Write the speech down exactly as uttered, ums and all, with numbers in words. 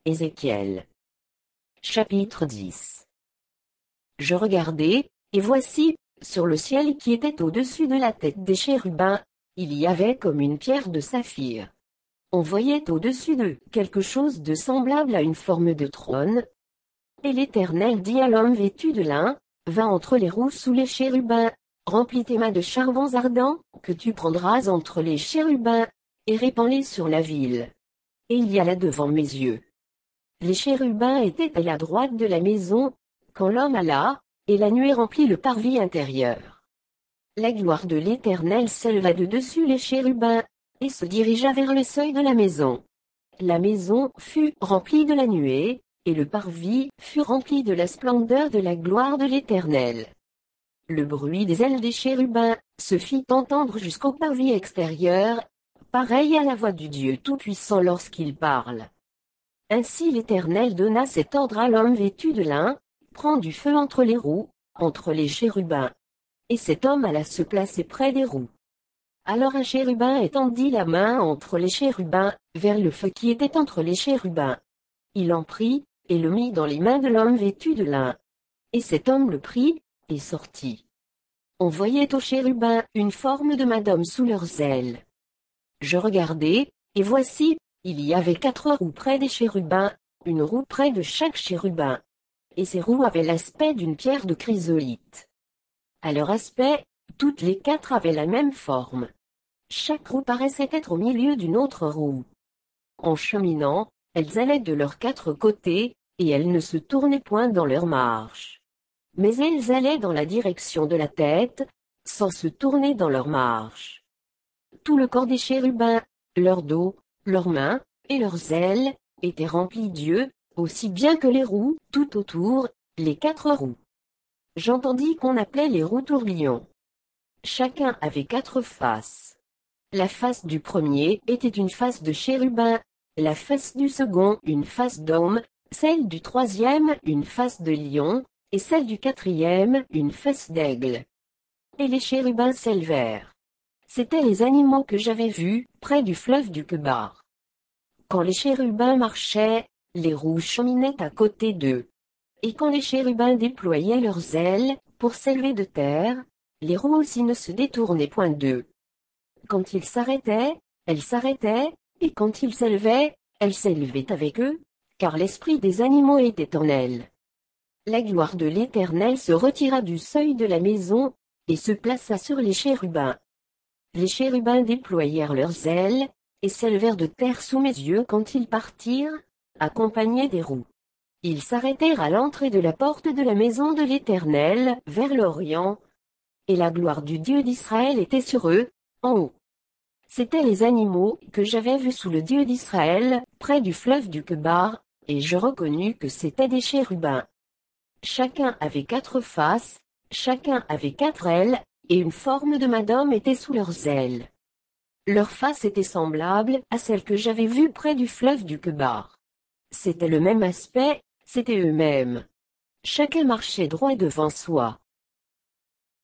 Ézéchiel. Chapitre dix. Je regardai, et voici, sur le ciel qui était au-dessus de la tête des chérubins, il y avait comme une pierre de saphir. On voyait au-dessus d'eux quelque chose de semblable à une forme de trône. Et l'Éternel dit à l'homme vêtu de lin, va entre les roues sous les chérubins, remplis tes mains de charbons ardents, que tu prendras entre les chérubins, et répands-les sur la ville. Et il y alla devant mes yeux. Les chérubins étaient à la droite de la maison, quand l'homme alla, et la nuée remplit le parvis intérieur. La gloire de l'Éternel s'éleva de dessus les chérubins, et se dirigea vers le seuil de la maison. La maison fut remplie de la nuée, et le parvis fut rempli de la splendeur de la gloire de l'Éternel. Le bruit des ailes des chérubins se fit entendre jusqu'au parvis extérieur, pareil à la voix du Dieu Tout-Puissant lorsqu'il parle. Ainsi l'Éternel donna cet ordre à l'homme vêtu de lin, prends du feu entre les roues, entre les chérubins. Et cet homme alla se placer près des roues. Alors un chérubin étendit la main entre les chérubins, vers le feu qui était entre les chérubins. Il en prit, et le mit dans les mains de l'homme vêtu de lin. Et cet homme le prit, et sortit. On voyait aux chérubins une forme de madame sous leurs ailes. Je regardai, et voici, il y avait quatre roues près des chérubins, une roue près de chaque chérubin. Et ces roues avaient l'aspect d'une pierre de chrysolite. À leur aspect, toutes les quatre avaient la même forme. Chaque roue paraissait être au milieu d'une autre roue. En cheminant, elles allaient de leurs quatre côtés, et elles ne se tournaient point dans leur marche. Mais elles allaient dans la direction de la tête, sans se tourner dans leur marche. Tout le corps des chérubins, leur dos, leurs mains, et leurs ailes, étaient remplis d'yeux, aussi bien que les roues, tout autour, les quatre roues. J'entendis qu'on appelait les roues tourbillons. Chacun avait quatre faces. La face du premier était une face de chérubin, la face du second une face d'homme, celle du troisième une face de lion, et celle du quatrième une face d'aigle. Et les chérubins s'élevèrent. C'étaient les animaux que j'avais vus, près du fleuve du Kebar. Quand les chérubins marchaient, les roues cheminaient à côté d'eux. Et quand les chérubins déployaient leurs ailes, pour s'élever de terre, les roues aussi ne se détournaient point d'eux. Quand ils s'arrêtaient, elles s'arrêtaient, et quand ils s'élevaient, elles s'élevaient avec eux, car l'esprit des animaux était en elles. La gloire de l'Éternel se retira du seuil de la maison, et se plaça sur les chérubins. Les chérubins déployèrent leurs ailes, et s'élevèrent de terre sous mes yeux quand ils partirent, accompagnés des roues. Ils s'arrêtèrent à l'entrée de la porte de la maison de l'Éternel, vers l'Orient, et la gloire du Dieu d'Israël était sur eux, en haut. C'étaient les animaux que j'avais vus sous le Dieu d'Israël, près du fleuve du Kebar, et je reconnus que c'étaient des chérubins. Chacun avait quatre faces, chacun avait quatre ailes, et une forme de madame était sous leurs ailes. Leurs faces étaient semblables à celles que j'avais vues près du fleuve du Kebar. C'était le même aspect, c'étaient eux-mêmes. Chacun marchait droit devant soi.